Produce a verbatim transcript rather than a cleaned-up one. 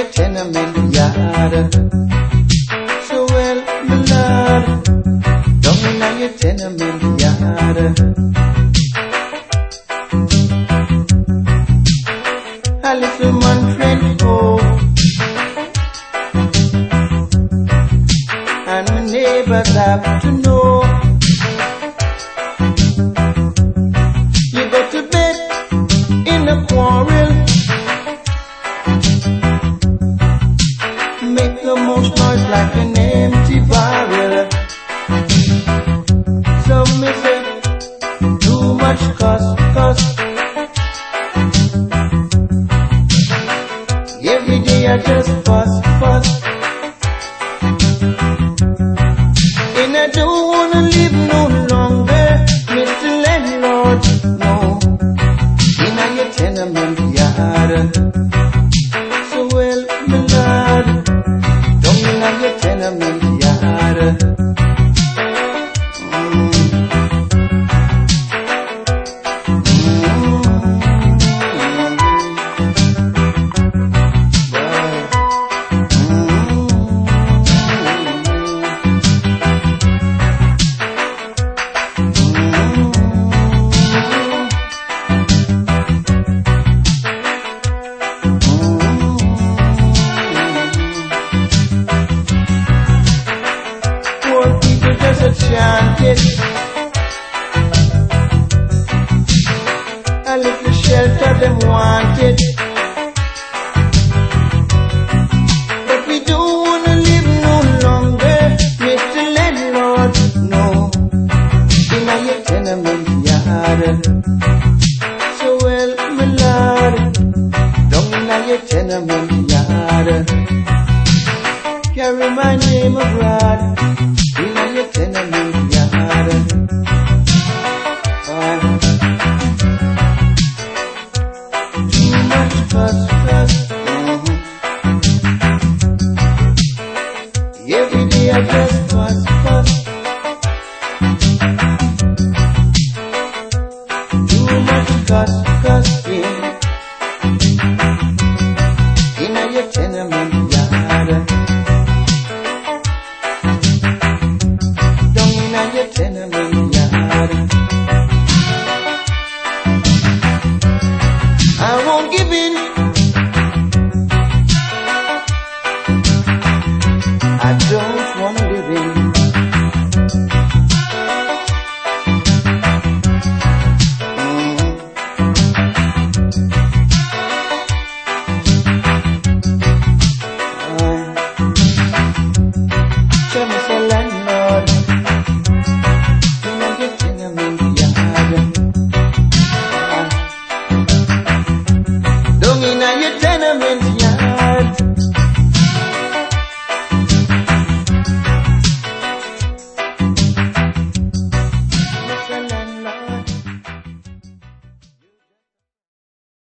your tenement yard. So well, my lord, down in your tenement yard. A little man friend go, and my neighbors have to know. You go to bed in a quarrel, make the most noise like an empty barrel. Some may say too much cuss, cuss. Every day I just fuss, fuss. And I don't wanna live no longer, Mister Landlord, no, in your tenement yard. So well, my lord, down in your tenement yard. Mm. Chanted a little shelter them wanted, but we don't wanna live no longer, Mister Landlord, no, in your tenement yard. So well, my lord, down in your tenement yard, carry my name abroad. In your tenement yard. Oh. Too much fuss, fuss. Mm-hmm. Every day I just fuss, fuss. Too much cuss, cussing in your tenement yard.